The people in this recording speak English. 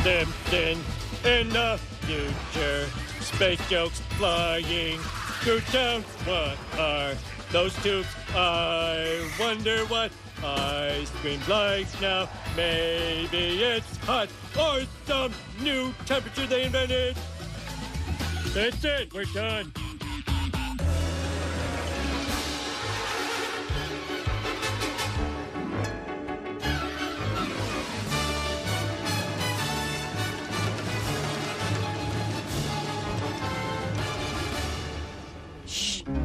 Simpson in the future. Space jokes flying through town. What are those tubes? I wonder what ice cream's like now. Maybe it's hot or some new temperature they invented. That's it. We're done.